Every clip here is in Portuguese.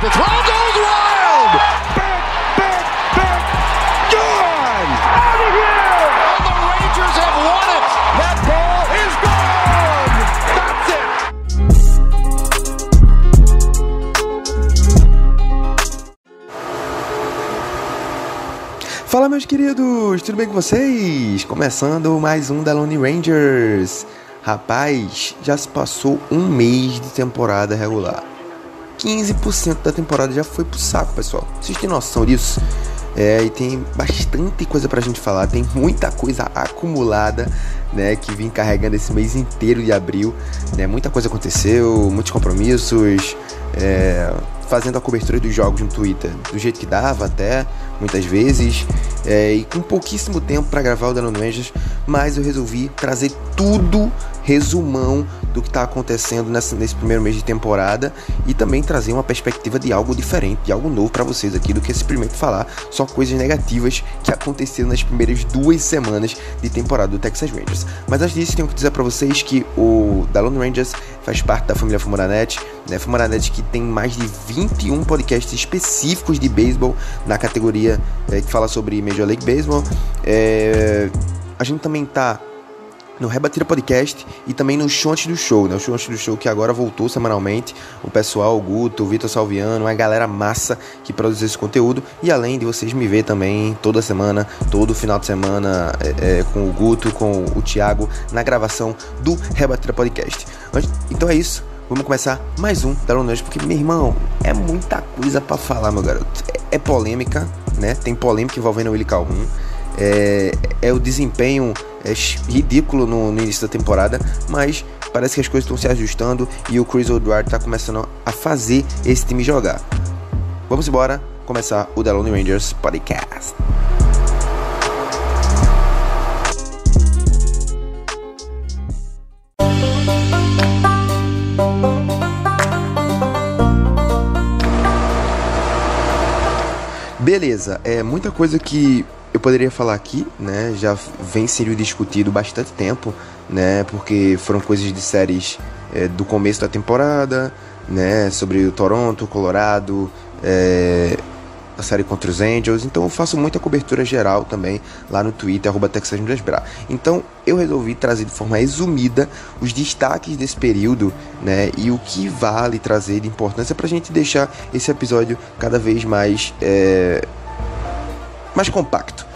The throw goes wild. Gone. Out of here. And the Rangers have won it. That ball is gone. That's it. Fala, meus queridos, tudo bem com vocês? Começando mais um da Lone Rangers. Rapaz, já se passou um mês de temporada regular. 15% da temporada já foi pro saco, pessoal. Vocês têm noção disso? E tem bastante coisa pra gente falar. Tem muita coisa acumulada, né, que vim carregando esse mês inteiro de abril, né? Muita coisa aconteceu, muitos compromissos, fazendo a cobertura dos jogos no Twitter do jeito que dava até, muitas vezes, e com pouquíssimo tempo para gravar o The Lone Rangers, mas eu resolvi trazer tudo, resumão do que está acontecendo nesse primeiro mês de temporada e também trazer uma perspectiva de algo diferente, de algo novo para vocês aqui, do que simplesmente falar só coisas negativas que aconteceram nas primeiras 2 semanas de temporada do Texas Rangers. Mas antes disso, tenho que dizer para vocês que o The Lone Rangers faz parte da família Fumoranet, né? Fumoranet que tem mais de 21 podcasts específicos de beisebol na categoria que fala sobre Major League Baseball. A gente também tá no Rebatida Podcast e também no Show Antes do Show, né? O Show Antes do Show que agora voltou semanalmente. O pessoal, o Guto, o Vitor Salviano, a galera massa que produz esse conteúdo. E além de vocês me ver também toda semana, todo final de semana, com o Guto, com o Thiago, na gravação do Rebatida Podcast. Então é isso. Vamos começar mais um da Lone Rangers, porque, meu irmão, é muita coisa pra falar, meu garoto. É polêmica, né? Tem polêmica envolvendo o Willie Calhoun. É o desempenho ridículo no início da temporada, mas parece que as coisas estão se ajustando e o Chris Woodward está começando a fazer esse time jogar. Vamos embora começar o The Lone Rangers Podcast. Beleza, muita coisa que eu poderia falar aqui, né, já vem sendo discutido bastante tempo, né, porque foram coisas de séries do começo da temporada, né, sobre o Toronto, o Colorado, a série contra os Angels. Então eu faço muita cobertura geral também lá no Twitter, @TexasRangersBra. Então eu resolvi trazer de forma resumida os destaques desse período, né, e o que vale trazer de importância pra gente deixar esse episódio cada vez mais compacto.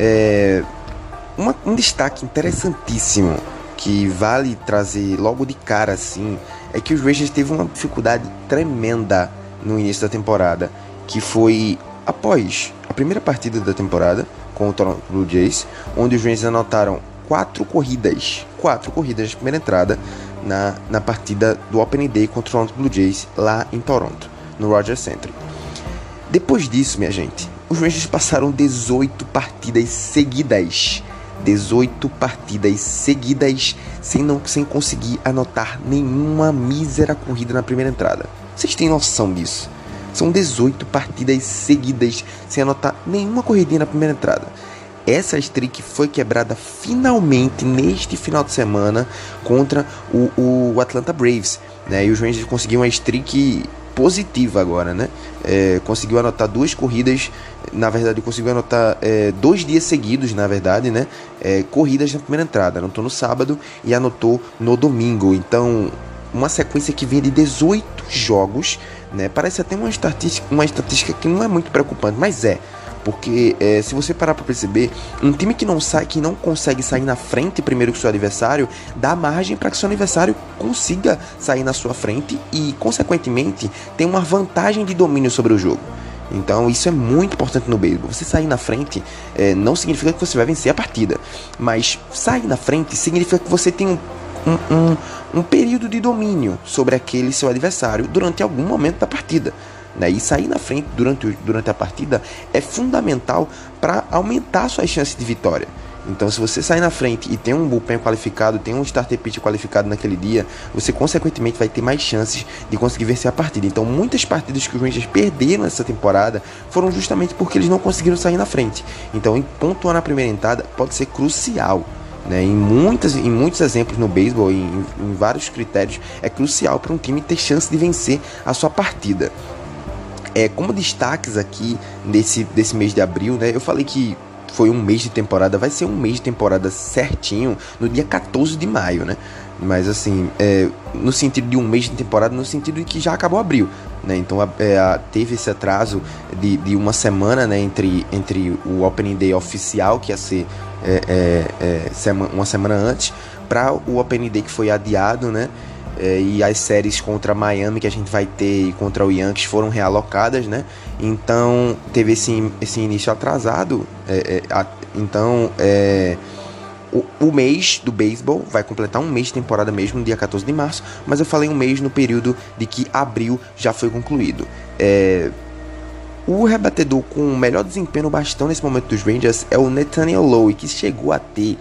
Um destaque interessantíssimo que vale trazer logo de cara assim é que os Rangers teve uma dificuldade tremenda no início da temporada, que foi após a primeira partida da temporada com o Toronto Blue Jays, onde os Rangers anotaram 4 corridas na primeira entrada na partida do Opening Day contra o Toronto Blue Jays lá em Toronto, no Rogers Center. Depois disso, minha gente, os Rangers passaram 18 partidas seguidas sem conseguir anotar nenhuma mísera corrida na primeira entrada. Vocês têm noção disso? São 18 partidas seguidas sem anotar nenhuma corridinha na primeira entrada. Essa streak foi quebrada finalmente neste final de semana contra o Atlanta Braves, né? E os Rangers conseguiram uma streak positiva agora, né? Conseguiu anotar 2 corridas, na verdade conseguiu anotar 2 dias seguidos, na verdade, né? Corridas na primeira entrada, anotou no sábado e anotou no domingo. Então, uma sequência que vem de 18 jogos, né? Parece até uma estatística que não é muito preocupante, mas porque se você parar para perceber, um time que não consegue sair na frente primeiro que o seu adversário, dá margem para que o seu adversário consiga sair na sua frente e, consequentemente, tem uma vantagem de domínio sobre o jogo. Então isso é muito importante no beisebol. Você sair na frente não significa que você vai vencer a partida, mas sair na frente significa que você tem um período de domínio sobre aquele seu adversário durante algum momento da partida, né? E sair na frente durante a partida é fundamental para aumentar suas chances de vitória. Então, se você sair na frente e tem um bullpen qualificado, tem um starter pitch qualificado naquele dia, você consequentemente vai ter mais chances de conseguir vencer a partida. Então, muitas partidas que os Rangers perderam essa temporada foram justamente porque eles não conseguiram sair na frente. Então, pontuar na primeira entrada pode ser crucial, né? Em muitos exemplos no beisebol, em vários critérios, é crucial para um time ter chance de vencer a sua partida. Como destaques aqui desse mês de abril, né? Eu falei que foi um mês de temporada, vai ser um mês de temporada certinho no dia 14 de maio, né? Mas assim, no sentido de um mês de temporada, no sentido de que já acabou abril, né? Então teve esse atraso de uma semana, né? Entre o Opening Day oficial, que ia ser uma semana antes, para o Opening Day que foi adiado, né? E as séries contra Miami que a gente vai ter e contra o Yankees foram realocadas, né? Então teve esse início atrasado. O mês do beisebol vai completar um mês de temporada mesmo no dia 14 de março, mas eu falei um mês no período de que abril já foi concluído. O rebatedor com o melhor desempenho no bastão nesse momento dos Rangers é o Nathaniel Lowe, que chegou a ter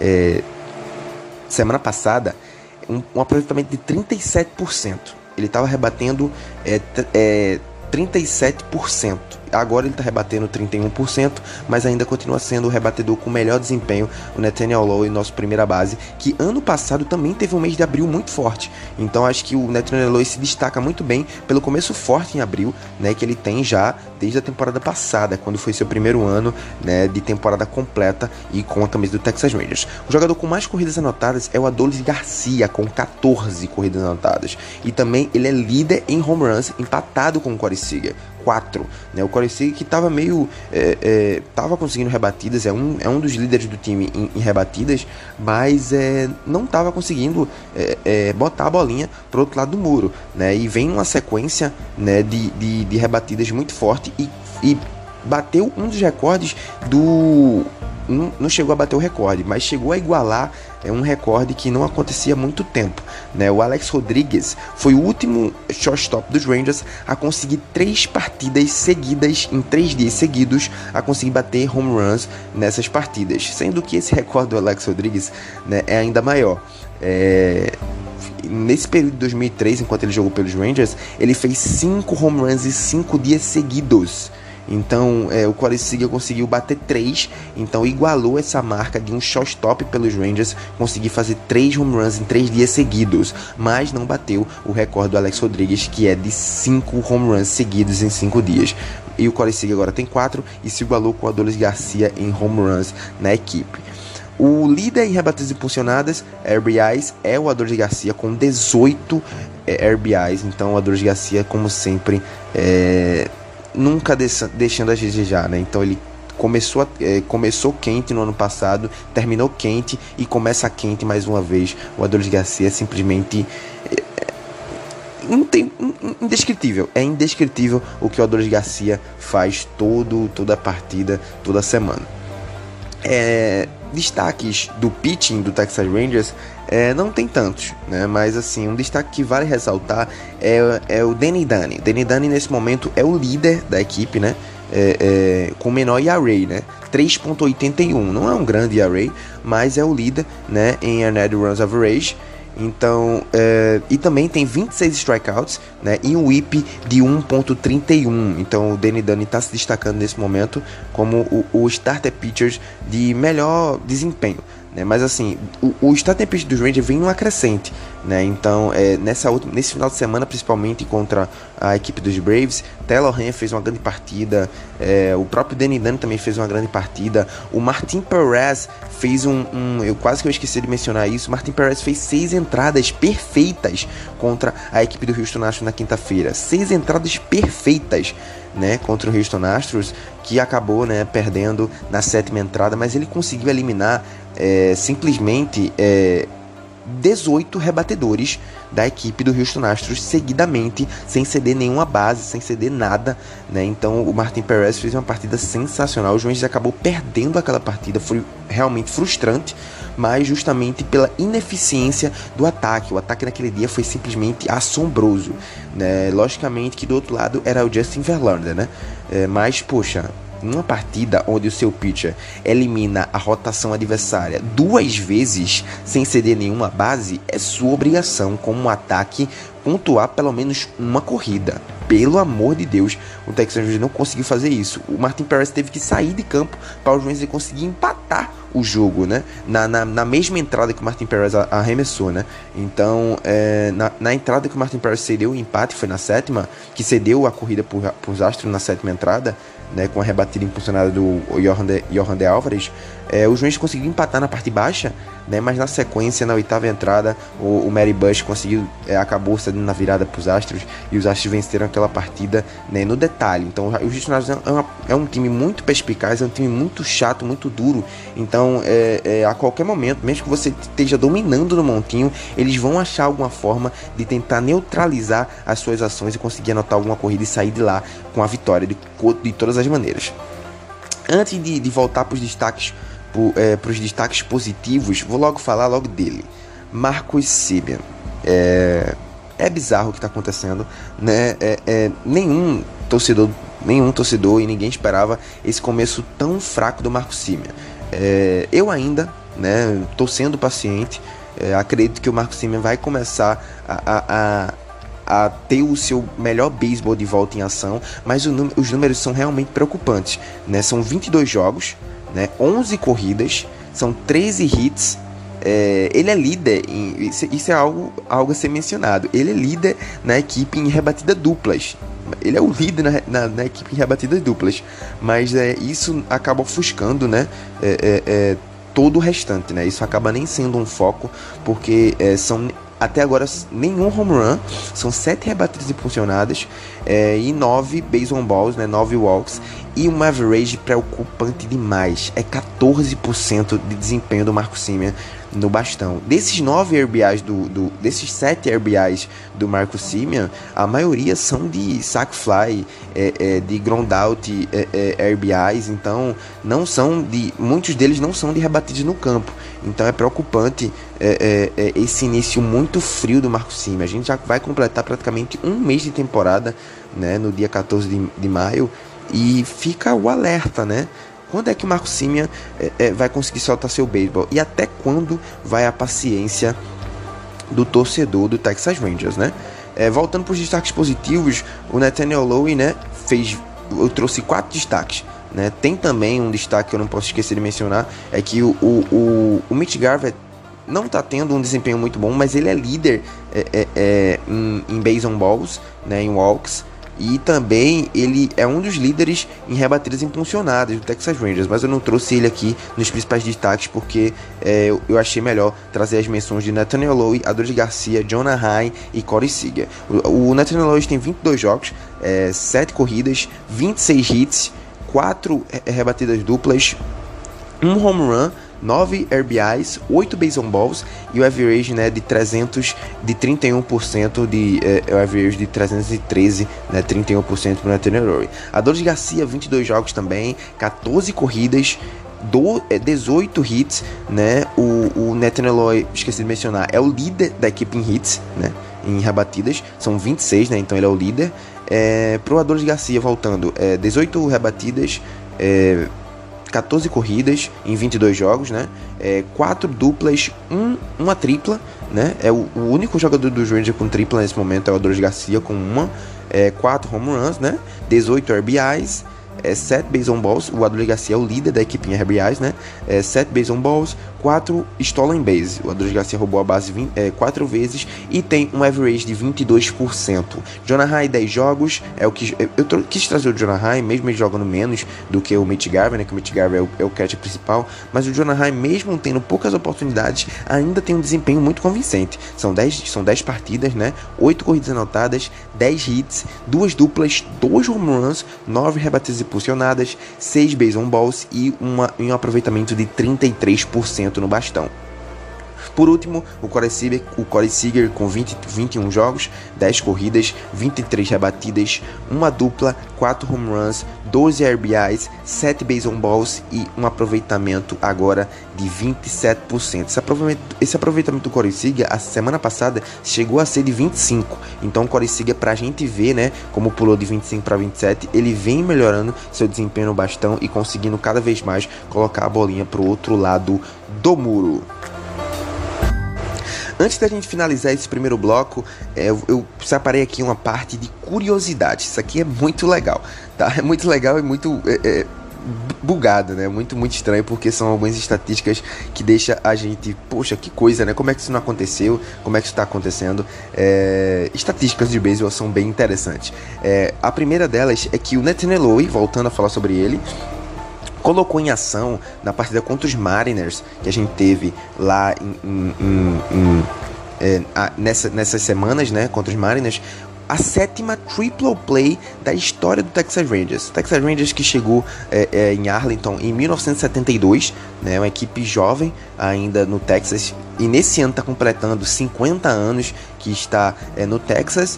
semana passada um aproveitamento de 37%. Ele estava rebatendo 37%. Agora ele está rebatendo 31%, mas ainda continua sendo o rebatedor com o melhor desempenho, o Nathaniel Lowe, nosso primeira base, que ano passado também teve um mês de abril muito forte. Então acho que o Nathaniel Lowe se destaca muito bem pelo começo forte em abril, né, que ele tem já desde a temporada passada, quando foi seu primeiro ano, né, de temporada completa e com a camisa do Texas Rangers. O jogador com mais corridas anotadas é o Adolis Garcia, com 14 corridas anotadas. E também ele é líder em home runs, empatado com o Corey Seager, 4, né? O Corey Seager que estava tava conseguindo rebatidas, é um dos líderes do time em rebatidas, mas não estava conseguindo botar a bolinha pro outro lado do muro, né? E vem uma sequência, né, de rebatidas muito forte e bateu um dos recordes do... Não chegou a bater o recorde, mas chegou a igualar um recorde que não acontecia há muito tempo, né? O Alex Rodrigues foi o último shortstop dos Rangers a conseguir 3 partidas seguidas, em 3 dias seguidos, a conseguir bater home runs nessas partidas, sendo que esse recorde do Alex Rodrigues, né, é ainda maior. Nesse período de 2003, enquanto ele jogou pelos Rangers, ele fez 5 home runs em 5 dias seguidos. Então o Corey Seager conseguiu bater 3, então igualou essa marca de um shortstop pelos Rangers, conseguir fazer 3 home runs em 3 dias seguidos, mas não bateu o recorde do Alex Rodrigues, que é de 5 home runs seguidos em 5 dias. E o Corey Seager agora tem 4 e se igualou com o Adolis Garcia em home runs na equipe. O líder em rebatidas impulsionadas, RBIs, é o Adolis Garcia com 18 RBIs, então o Adolis Garcia, como sempre, nunca deixando a desejar, né? Então ele começou quente no ano passado, terminou quente e começa quente mais uma vez. O Adolis Garcia é simplesmente indescritível. É indescritível o que o Adolis Garcia faz toda a partida, toda semana. Destaques do pitching do Texas Rangers não tem tantos, né? Mas assim, um destaque que vale ressaltar é o Danny Dunney. Danny Dunney nesse momento é o líder da equipe, né? Com menor ERA, né? 3.81, não é um grande ERA, mas é o líder, né, em Earned Runs Average. Então, e também tem 26 strikeouts, né, e um whip de 1.31. Então o Danny Dunney está se destacando nesse momento como o starter pitcher de melhor desempenho, né? Mas assim, o starter pitcher dos Rangers vem numa crescente, né? Então nesse final de semana, principalmente contra a equipe dos Braves, Taylor Ryan fez uma grande partida, o próprio Danny Dunney também fez uma grande partida, o Martin Perez fez eu quase que eu esqueci de mencionar isso, Martin Perez fez 6 entradas perfeitas contra a equipe do Houston Astros na quinta-feira, 6 entradas perfeitas, né, contra o Houston Astros, que acabou, né, perdendo na 7ª entrada, mas ele conseguiu eliminar simplesmente 18 rebatedores da equipe do Houston Astros seguidamente, sem ceder nenhuma base, sem ceder nada, né? Então o Martin Perez fez uma partida sensacional. O Rangers acabou perdendo aquela partida, foi realmente frustrante, mas justamente pela ineficiência do ataque. O ataque naquele dia foi simplesmente assombroso, né? Logicamente que do outro lado era o Justin Verlander, né? Mas poxa, numa partida onde o seu pitcher elimina a rotação adversária 2 vezes sem ceder nenhuma base, é sua obrigação como um ataque pontuar pelo menos uma corrida, pelo amor de Deus, o Texas Rangers não conseguiu fazer isso. O Martin Perez teve que sair de campo para os Rangers conseguir empatar o jogo, né? Na mesma entrada que o Martin Perez arremessou, né? Então, na entrada que o Martin Perez cedeu o empate, foi na sétima, que cedeu a corrida para os Astros na sétima entrada, né, com a rebatida impulsionada do Johan de Álvares, os Rangers conseguiram empatar na parte baixa, né, mas na sequência, na oitava entrada, o Matty Bush conseguiu, acabou cedendo na virada para os Astros, e os Astros venceram aquela partida, né, no detalhe. Então os Houston Astros é um time muito perspicaz, é um time muito chato, muito duro. Então a qualquer momento, mesmo que você esteja dominando no montinho, eles vão achar alguma forma de tentar neutralizar as suas ações e conseguir anotar alguma corrida e sair de lá com a vitória de todas as maneiras. Antes de voltar para os destaques, para os destaques positivos, vou logo falar dele, Marcus Semien. É bizarro o que está acontecendo, né? Nenhum torcedor e ninguém esperava esse começo tão fraco do Marcus Semien. Eu ainda, né, tô sendo paciente, acredito que o Marcus Semien vai começar a ter o seu melhor beisebol de volta em ação, mas os números são realmente preocupantes, né? São 22 jogos, né? 11 corridas, são 13 hits. Ele é líder, isso é algo a ser mencionado, ele é líder na equipe em rebatida duplas. Ele é o líder na equipe em rebatidas duplas, mas isso acaba ofuscando, né, todo o restante, né? Isso acaba nem sendo um foco, porque são até agora nenhum home run, são 7 rebatidas impulsionadas e 9 base on balls, né, 9 walks, e um average preocupante demais, 14% de desempenho do Marcus Semien no bastão. Desses 9 RBIs desses 7 RBIs do Marcus Semien, a maioria são de sac fly, de ground out RBIs, então muitos deles não são de rebatidas no campo. Então é preocupante esse início muito frio do Marcus Semien. A gente já vai completar praticamente um mês de temporada, né, no dia 14 de maio, e fica o alerta, né? Quando é que o Marcus Semien vai conseguir soltar seu beisebol? E até quando vai a paciência do torcedor do Texas Rangers, né? Voltando para os destaques positivos, o Nathaniel Lowe, né, eu trouxe 4 destaques, né? Tem também um destaque que eu não posso esquecer de mencionar, é que o Mitch Garver não está tendo um desempenho muito bom, mas ele é líder em base on balls, né, em walks, e também ele é um dos líderes em rebatidas impulsionadas do Texas Rangers, mas eu não trouxe ele aqui nos principais destaques porque eu achei melhor trazer as menções de Nathaniel Lowe, Adolis Garcia, Jonah Heim e Corey Seager. O Nathaniel Lowe tem 22 jogos, 7 corridas, 26 hits, 4 rebatidas duplas, 1 home run, 9 RBIs, 8 base on balls e o average, né, de 31% o average de 313, né, 31% para o Nathaniel Lowe. Adolis Garcia, 22 jogos também, 14 corridas, 18 hits, né? O Nathaniel Lowe, esqueci de mencionar, é o líder da equipe em hits, né, em rebatidas, são 26, né, então ele é o líder. Pro Adolis Garcia, voltando, 18 rebatidas, 14 corridas em 22 jogos, né? 4 duplas, uma tripla, né? O único jogador do Rangers com tripla nesse momento é o Adolis Garcia com 4 home runs, né? 18 RBIs, 7 base on balls. O Adolis Garcia é o líder da equipe em RBIs, né? 7 base on balls, 4 stolen base. O Adolis Garcia roubou a base 4 vezes e tem um average de 22%. Jonah Heim, 10 jogos, eu quis trazer o Jonah Heim, mesmo ele jogando menos do que o Mitch Garver, né? Que o Mitch Garver é o catcher principal, mas o Jonah Heim, mesmo tendo poucas oportunidades, ainda tem um desempenho muito convincente. São 10 partidas, né? 8 corridas anotadas, 10 hits, 2 duplas, 2 home runs, 9 rebatidas impulsionadas, 6 base on balls e um aproveitamento de 33% no bastão. Por último, o Corey Seager com 21 jogos, 10 corridas, 23 rebatidas, uma dupla, 4 home runs, 12 RBIs, 7 base on balls e um aproveitamento agora de 27%. Esse aproveitamento do Corey Seager, a semana passada, chegou a ser de 25%. Então o Corey Seager, pra gente ver, né, como pulou de 25 para 27, ele vem melhorando seu desempenho no bastão e conseguindo cada vez mais colocar a bolinha pro outro lado do muro. Antes da gente finalizar esse primeiro bloco, eu separei aqui uma parte de curiosidades. Isso aqui é muito legal, tá? É muito legal e muito bugado, né? Muito estranho, porque são algumas estatísticas que deixam a gente, poxa, que coisa, né? Como é que isso não aconteceu? Como é que isso está acontecendo? Estatísticas de beisebol são bem interessantes. A primeira delas é que o Nathan Eloy, voltando a falar sobre ele, colocou em ação na partida contra os Mariners que a gente teve lá nessas semanas, né, contra os Mariners, a 7ª triple play da história do Texas Rangers. O Texas Rangers que chegou em Arlington em 1972, né, uma equipe jovem ainda no Texas, e nesse ano está completando 50 anos que está no Texas.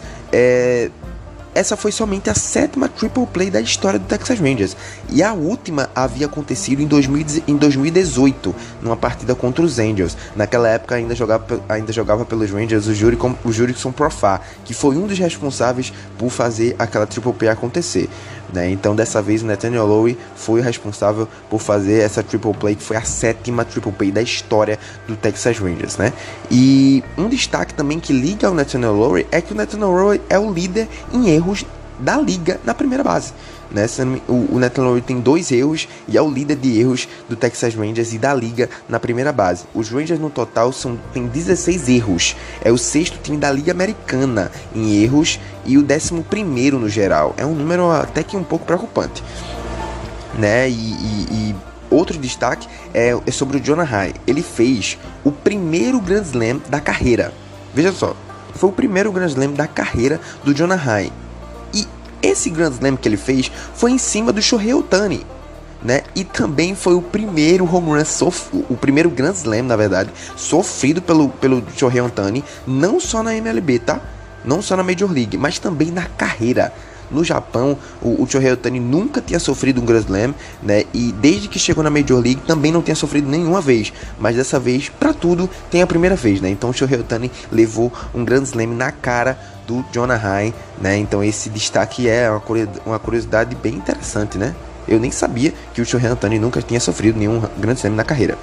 Essa foi somente a 7ª triple play da história do Texas Rangers. E a última havia acontecido em 2018, numa partida contra os Angels. Naquela época ainda jogava pelos Rangers o Jurickson Profar, que foi um dos responsáveis por fazer aquela triple play acontecer, né? Então dessa vez o Nathaniel Lowe foi o responsável por fazer essa triple play, que foi a 7ª triple play da história do Texas Rangers, né? E um destaque também que liga ao Nathaniel Lowe é que o Nathaniel Lowe é o líder em erros da liga na primeira base, né? O Nathan Lowe tem 2 erros e é o líder de erros do Texas Rangers e da liga na primeira base. Os Rangers no total tem 16 erros, é o 6º time da liga americana em erros e o 11º no geral. É um número até que um pouco preocupante, né? E outro destaque é sobre o Jonah Heim. Ele fez o primeiro Grand Slam da carreira. Veja só, foi o primeiro Grand Slam da carreira do Jonah Heim. E esse Grand Slam que ele fez foi em cima do Shohei Ohtani, né? E também foi o primeiro home run o primeiro Grand Slam, na verdade, sofrido pelo Shohei Ohtani, não só na MLB, tá? Não só na Major League, mas também na carreira. No Japão, o Shohei Ohtani nunca tinha sofrido um Grand Slam, né? E desde que chegou na Major League também não tinha sofrido nenhuma vez. Mas dessa vez, pra tudo, tem a primeira vez, né? Então o Shohei Ohtani levou um Grand Slam na cara do Jonah Heim, né? Então esse destaque é uma curiosidade bem interessante, né? Eu nem sabia que o Shohei Ohtani nunca tinha sofrido nenhum Grand Slam na carreira.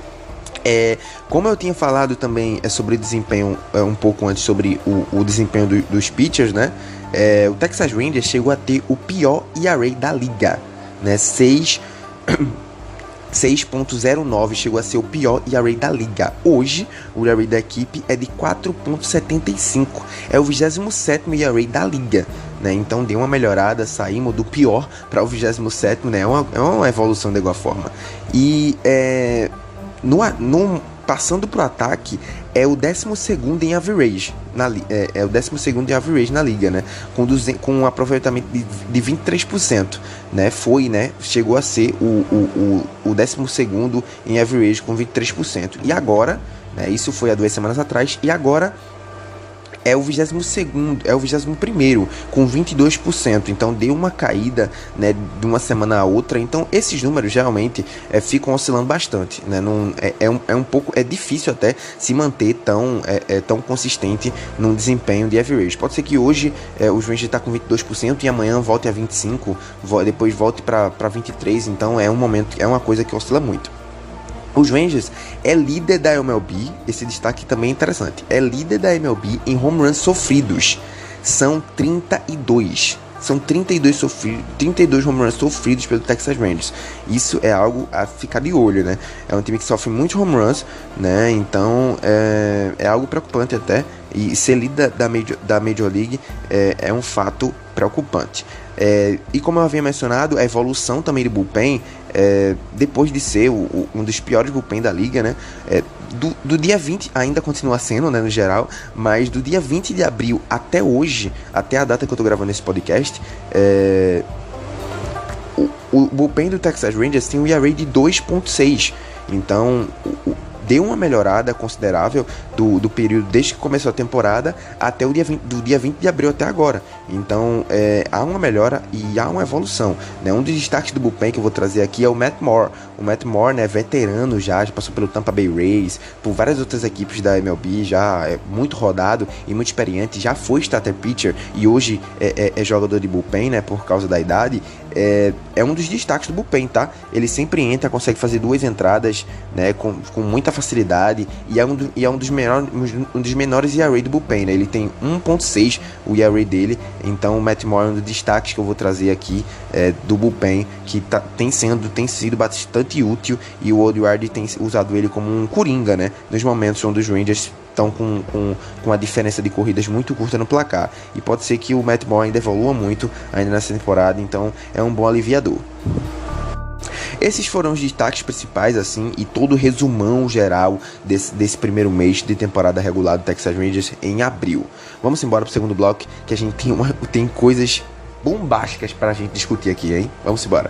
Como eu tinha falado também sobre desempenho um pouco antes, sobre o desempenho dos pitchers, né? O Texas Rangers chegou a ter o pior ERA da liga, né? 6.09 chegou a ser o pior ERA da liga. Hoje, o ERA da equipe é de 4.75. É o 27º ERA da liga, né? Então deu uma melhorada, saímos do pior para o 27º, né? É uma evolução de igual forma. E passando pro ataque, é o 12º em average é o 12º em average na liga, né? Com um aproveitamento de 23%, né? Chegou a ser o 12º em average com 23%. E agora, né, isso foi há 2 semanas atrás, e agora é o 21º com 22%, então deu uma caída, né, de uma semana a outra. Então esses números realmente ficam oscilando bastante, né? É difícil até se manter tão consistente num desempenho de average. Pode ser que hoje os Rangers está com 22% e amanhã volte a 25%, depois volte para 23%, então é uma coisa que oscila muito. Os Rangers é líder da MLB, esse destaque também é interessante, é líder da MLB em home runs sofridos, são 32. São 32 home runs sofridos pelo Texas Rangers. Isso é algo a ficar de olho, né? É um time que sofre muitos home runs, né? Então é algo preocupante até. E ser líder da Major League é um fato preocupante. E como eu havia mencionado, a evolução também do bullpen, depois de ser um dos piores bullpen da liga, né? Do dia 20, ainda continua sendo, né, no geral, mas do dia 20 de abril até hoje, até a data que eu tô gravando esse podcast, o bullpen do Texas Rangers tem um ERA de 2.6, então deu uma melhorada considerável do período desde que começou a temporada até do dia 20 de abril até agora. Então há uma melhora e há uma evolução, né? Um dos destaques do bullpen que eu vou trazer aqui é o Matt Moore. O Matt Moore, né, veterano já passou pelo Tampa Bay Rays, por várias outras equipes da MLB, já é muito rodado e muito experiente, já foi starter pitcher e hoje é jogador de bullpen, né, por causa da idade. é um dos destaques do bullpen, tá? Ele sempre entra, consegue fazer 2 entradas, né, com muita facilidade, e é um dos menores ERA do bullpen, né? Ele tem 1.6 o ERA dele, então o Matt Moore é um dos destaques que eu vou trazer aqui do bullpen, que tem sido bastante útil, e o Woodward tem usado ele como um coringa, né, nos momentos onde os Rangers estão com a diferença de corridas muito curta no placar, e pode ser que o Matt Moore ainda evolua muito ainda nessa temporada, então é um bom aliviador. Esses foram os destaques principais, assim, e todo o resumão geral desse primeiro mês de temporada regular do Texas Rangers em abril. Vamos embora pro segundo bloco, que a gente tem coisas bombásticas pra gente discutir aqui, hein? Vamos embora.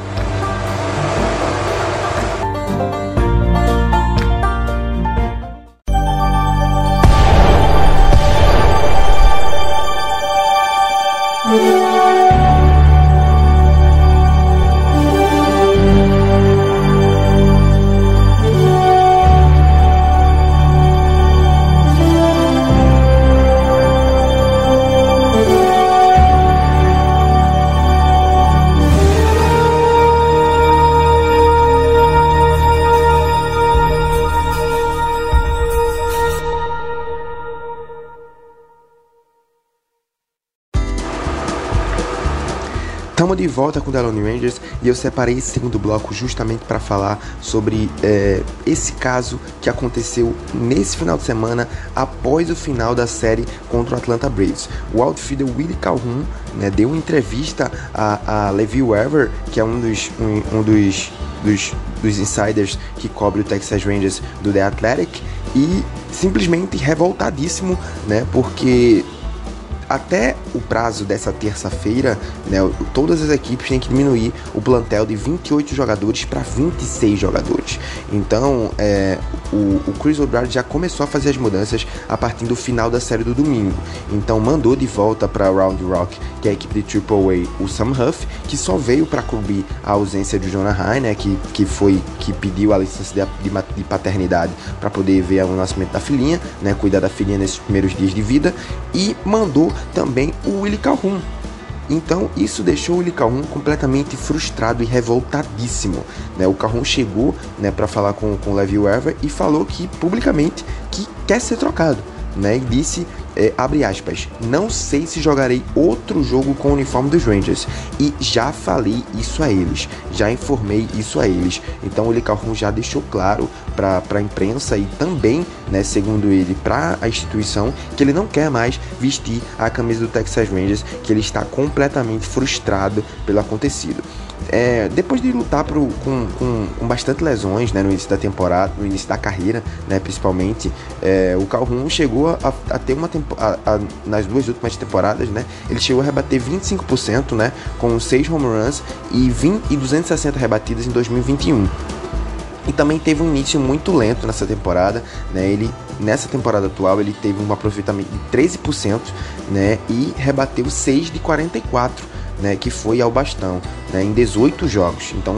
Estamos de volta com o Deloney Rangers e eu separei esse segundo bloco justamente para falar sobre esse caso que aconteceu nesse final de semana após o final da série contra o Atlanta Braves. O outfielder Willie Calhoun, né, deu uma entrevista a Levi Weaver, que é um dos insiders que cobre o Texas Rangers do The Athletic, e simplesmente revoltadíssimo, né, porque até o prazo dessa terça-feira, né, todas as equipes têm que diminuir o plantel de 28 jogadores para 26 jogadores. Então, o Chris Woodward já começou a fazer as mudanças a partir do final da série do domingo. Então, mandou de volta para Round Rock, que é a equipe de AAA, o Sam Huff, que só veio para cobrir a ausência de Jonah Heim, né, que pediu a licença de paternidade para poder ver o nascimento da filhinha, né, cuidar da filhinha nesses primeiros dias de vida, e mandou também o Willie Calhoun. Então isso deixou o Willie Calhoun completamente frustrado e revoltadíssimo, né? O Calhoun chegou, né, para falar com o Levi Weaver e falou que publicamente que quer ser trocado, né? E disse, abre aspas, não sei se jogarei outro jogo com o uniforme dos Rangers, e já falei isso a eles, já informei isso a eles. Então o Willie Calhoun já deixou claro para a imprensa e também, né, segundo ele, para a instituição, que ele não quer mais vestir a camisa do Texas Rangers, que ele está completamente frustrado pelo acontecido. Depois de lutar com bastante lesões, né, no início da temporada, no início da carreira, né, principalmente, o Calhoun chegou a ter nas 2 últimas temporadas, né, ele chegou a rebater 25%, né, com 6 home runs e 260 rebatidas em 2021. E também teve um início muito lento nessa temporada, né? Nessa temporada atual ele teve um aproveitamento de 13%, né, e rebateu 6 de 44, né, que foi ao bastão, né, em 18 jogos. Então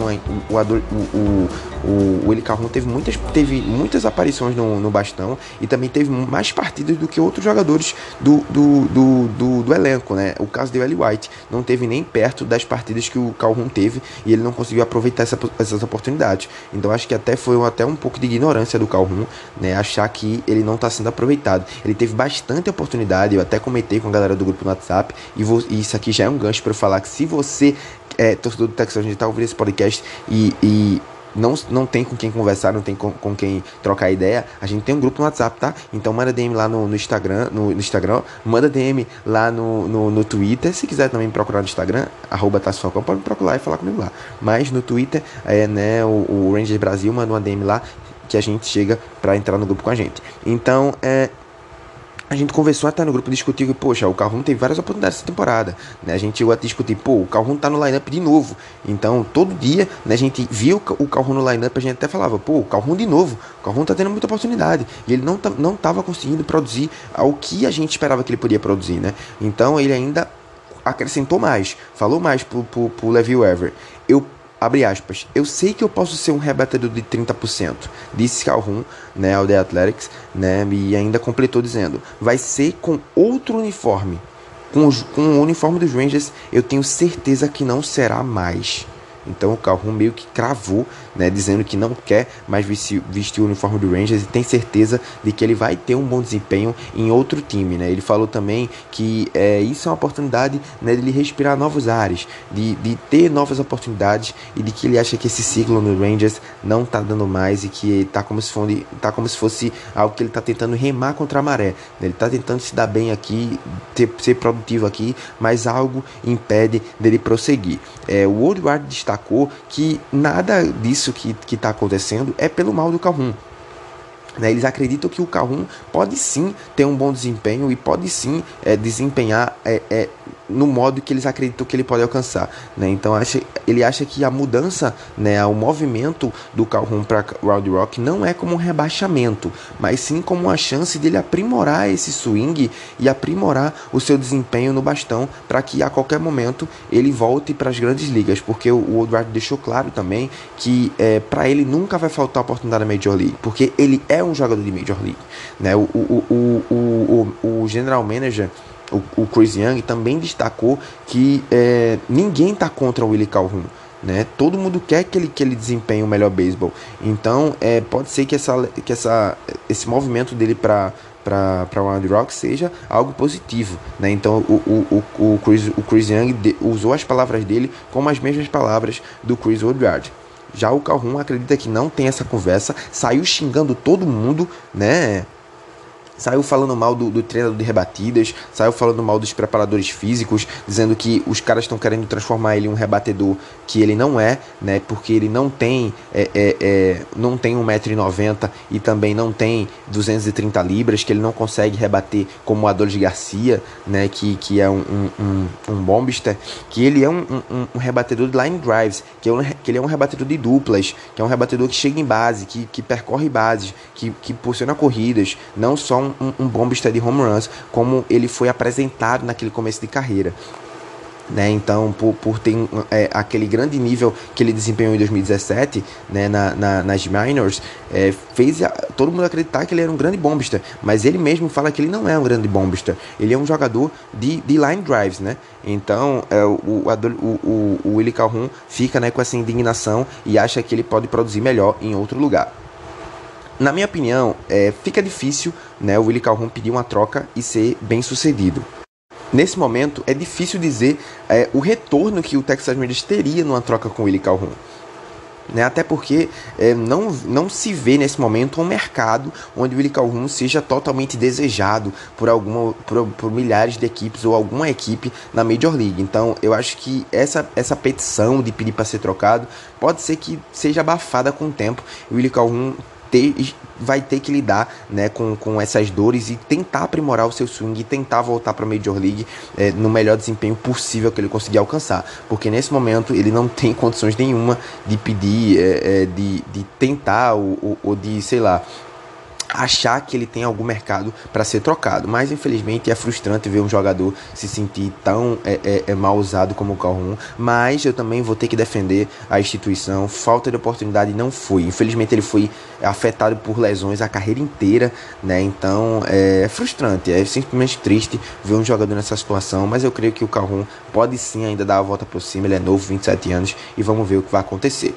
o Willie Calhoun teve muitas aparições no bastão e também teve mais partidas do que outros jogadores do elenco, né? O caso de Eli White não teve nem perto das partidas que o Calhoun teve e ele não conseguiu aproveitar essas oportunidades. Então acho que até foi um pouco de ignorância do Calhoun, né, achar que ele não está sendo aproveitado. Ele teve bastante oportunidade, eu até comentei com a galera do grupo no WhatsApp, e isso aqui já é um gancho para eu falar que se você torcedor do Texas Rangers, tá ouvindo esse podcast e não tem com quem conversar, não tem com quem trocar ideia, a gente tem um grupo no WhatsApp, tá? Então manda DM lá no Instagram, manda DM lá no Twitter, se quiser também me procurar no Instagram, @TassoFalcão, pode me procurar e falar comigo lá. Mas no Twitter, né, o Rangers Brasil manda uma DM lá que a gente chega pra entrar no grupo com a gente. Então, a gente conversou até no grupo, discutiu que, poxa, o Calhoun teve várias oportunidades essa temporada, né? A gente chegou a discutir, o Calhoun tá no lineup de novo. Então, todo dia, né, a gente via o Calhoun no lineup, a gente até falava, o Calhoun de novo, o Calhoun tá tendo muita oportunidade. E ele não tava conseguindo produzir ao que a gente esperava que ele podia produzir, né? Então, ele ainda acrescentou mais, falou mais pro Levi Weaver. Abre aspas, eu sei que eu posso ser um rebatedor de 30%, disse Calhoun, né, ao The Athletics, né, e ainda completou dizendo, vai ser com outro uniforme, com o uniforme dos Rangers, eu tenho certeza que não será mais. Então o Calhoun meio que cravou, né, dizendo que não quer mais vestir o uniforme do Rangers e tem certeza de que ele vai ter um bom desempenho em outro time, né? Ele falou também que isso é uma oportunidade, né, de ele respirar novos ares, de ter novas oportunidades, e de que ele acha que esse ciclo no Rangers não tá dando mais e que tá como se fosse algo que ele tá tentando remar contra a maré. Ele tá tentando se dar bem aqui, ser produtivo aqui, mas algo impede dele prosseguir. O Woodward destacou que nada disso que está acontecendo é pelo mal do Calhoun. Eles acreditam que o Calhoun pode sim ter um bom desempenho e pode sim desempenhar no modo que eles acreditam que ele pode alcançar, né? Então ele acha que a mudança, né, o movimento do Calhoun para Round Rock não é como um rebaixamento, mas sim como uma chance dele aprimorar esse swing e aprimorar o seu desempenho no bastão, para que a qualquer momento ele volte para as grandes ligas, porque o Woodward deixou claro também que para ele nunca vai faltar oportunidade na Major League, porque ele é um jogador de Major League, né? O General Manager, o Chris Young, também destacou que ninguém está contra o Willie Calhoun, né? Todo mundo quer que ele desempenhe o melhor beisebol. Então pode ser que esse movimento dele para Round Rock seja algo positivo, né? Então o Chris Young usou as palavras dele como as mesmas palavras do Chris Woodward. Já o Calhoun acredita que não tem essa conversa, saiu xingando todo mundo, né? Saiu falando mal do treinador de rebatidas, saiu falando mal dos preparadores físicos, dizendo que os caras estão querendo transformar ele em um rebatedor que ele não é, né? Porque ele não tem não tem 1,90 m e também não tem 230 libras, que ele não consegue rebater como o Adolis Garcia, né? Que é um bombster, que ele é um rebatedor de line drives, que ele é um rebatedor de duplas, que é um rebatedor que chega em base, que percorre bases, que posiciona corridas, não só um bombista de home runs, como ele foi apresentado naquele começo de carreira, né? Então, por ter aquele grande nível que ele desempenhou em 2017, né, nas minors, fez todo mundo acreditar que ele era um grande bombista, mas ele mesmo fala que ele não é um grande bombista, ele é um jogador de line drives, né? Então o Willie Calhoun fica, né, com essa indignação e acha que ele pode produzir melhor em outro lugar. Na minha opinião, fica difícil, né, o Willie Calhoun pedir uma troca e ser bem sucedido. Nesse momento, é difícil dizer o retorno que o Texas Rangers teria numa troca com o Willie Calhoun, né? Até porque não se vê nesse momento um mercado onde o Willie Calhoun seja totalmente desejado por milhares de equipes ou alguma equipe na Major League. Então eu acho que essa petição de pedir para ser trocado pode ser que seja abafada com o tempo. O Willie Calhoun vai ter que lidar, né, com essas dores e tentar aprimorar o seu swing e tentar voltar para a Major League no melhor desempenho possível que ele conseguir alcançar, porque nesse momento ele não tem condições nenhuma de pedir, de tentar ou de, sei lá, achar que ele tem algum mercado para ser trocado. Mas infelizmente é frustrante ver um jogador se sentir tão mal usado como o Calhoun. Mas eu também vou ter que defender a instituição. Falta de oportunidade não foi. Infelizmente ele foi afetado por lesões a carreira inteira, né? Então é frustrante, é simplesmente triste ver um jogador nessa situação. Mas eu creio que o Calhoun pode sim ainda dar a volta por cima. Ele é novo, 27 anos, e vamos ver o que vai acontecer.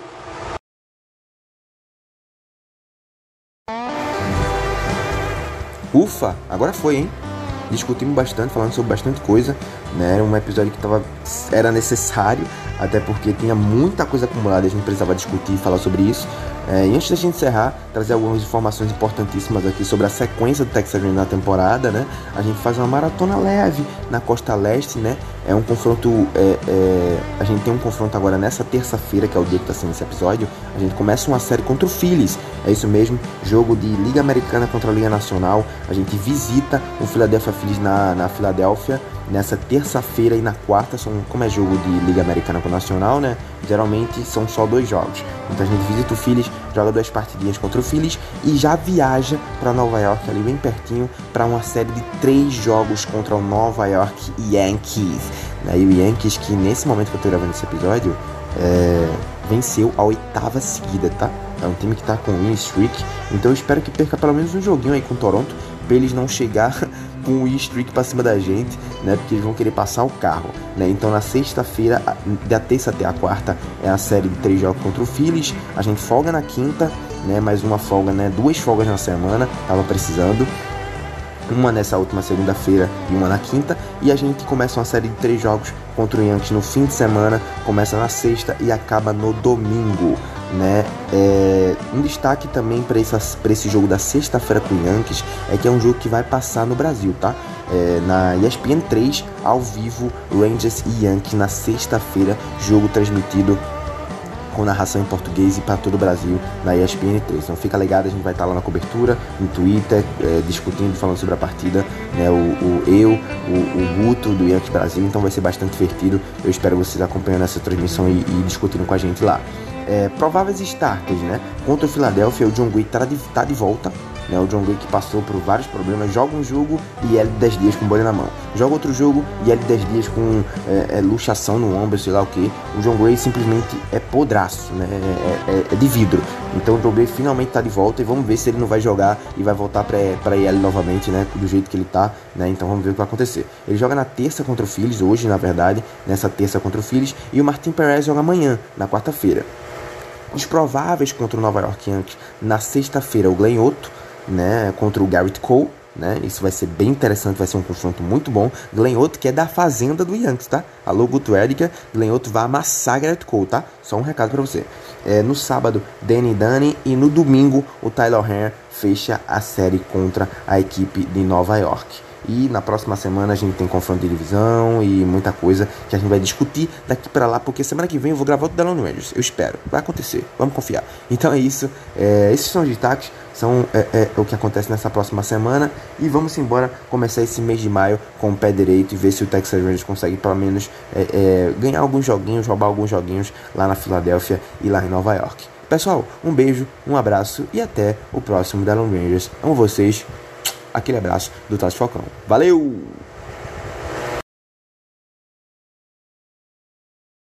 Ufa, agora foi, hein? Discutimos bastante, falando sobre bastante coisa, né? Era um episódio que era necessário, até porque tinha muita coisa acumulada, a gente precisava discutir e falar sobre isso. E antes da gente encerrar, trazer algumas informações importantíssimas aqui sobre a sequência do Texas Rangers na temporada, né? A gente faz uma maratona leve na Costa Leste, né? É um confronto, a gente tem um confronto agora nessa terça-feira, que é o dia que está sendo esse episódio. A gente começa uma série contra o Phillies, é isso mesmo, jogo de Liga Americana contra a Liga Nacional. A gente visita o Philadelphia Phillies na Filadélfia nessa terça-feira, e na quarta, como é jogo de Liga Americana com o Nacional, né? Geralmente são só 2 jogos. Então a gente visita o Phillies, joga 2 partidinhas contra o Phillies e já viaja para Nova York, ali bem pertinho, para uma série de 3 jogos contra o Nova York Yankees. E o Yankees, que nesse momento que eu tô gravando esse episódio, venceu a 8ª seguida, tá? É um time que tá com win streak, então eu espero que perca pelo menos um joguinho aí com o Toronto, pra eles não chegar com o streak pra cima da gente, né? Porque eles vão querer passar o carro, né? Então na sexta-feira, da terça até a quarta, é a série de 3 jogos contra o Phillies. A gente folga na quinta, né? Mais uma folga, né? 2 folgas na semana, tava precisando. Uma nessa última segunda-feira e uma na quinta. E a gente começa uma série de 3 jogos contra o Yankees no fim de semana. Começa na sexta e acaba no domingo, né? Um destaque também para esse jogo da sexta-feira com o Yankees é que é um jogo que vai passar no Brasil, tá? Na ESPN 3, ao vivo, Rangers e Yankees na sexta-feira, jogo transmitido com narração em português e para todo o Brasil na ESPN 3. Então fica ligado, a gente vai estar lá na cobertura, no Twitter, discutindo, falando sobre a partida, né? O Guto do Yankees Brasil, então vai ser bastante divertido. Eu espero vocês acompanhando essa transmissão e discutindo com a gente lá. Prováveis starters, né? Contra o Philadelphia, o John Gray tá de volta, né? O John Gray que passou por vários problemas, joga um jogo e L 10 dias com bolha na mão, joga outro jogo e L 10 dias com luxação no ombro, sei lá o que. O John Gray simplesmente é podraço, né? É de vidro. Então o John Gray finalmente tá de volta e vamos ver se ele não vai jogar e vai voltar pra IL novamente, né? Do jeito que ele tá, né? Então vamos ver o que vai acontecer. Ele joga na terça contra o Phillies, hoje na verdade, nessa terça contra o Phillies, e o Martin Perez joga amanhã, na quarta-feira. Os prováveis contra o Nova York Yankees na sexta-feira, o Glenn Otto, né, contra o Garrett Cole, né? Isso vai ser bem interessante, vai ser um confronto muito bom. Glenn Otto, que é da fazenda do Yankees, tá? Alô, Guto Ediker, Glenn Otto vai amassar Garrett Cole, tá? Só um recado pra você. No sábado, Danny Dunning, e no domingo, o Tyler Hare fecha a série contra a equipe de Nova York. E na próxima semana a gente tem confronto de divisão e muita coisa que a gente vai discutir daqui pra lá, porque semana que vem eu vou gravar outro Delano Rangers, eu espero, vai acontecer, vamos confiar. Então é isso, esses são os destaques, são o que acontece nessa próxima semana, e vamos embora começar esse mês de maio com o pé direito e ver se o Texas Rangers consegue pelo menos ganhar alguns joguinhos, roubar alguns joguinhos lá na Filadélfia e lá em Nova York. Pessoal, um beijo, um abraço e até o próximo Delano Rangers. Amo vocês. Aquele abraço do Tati Falcão. Valeu!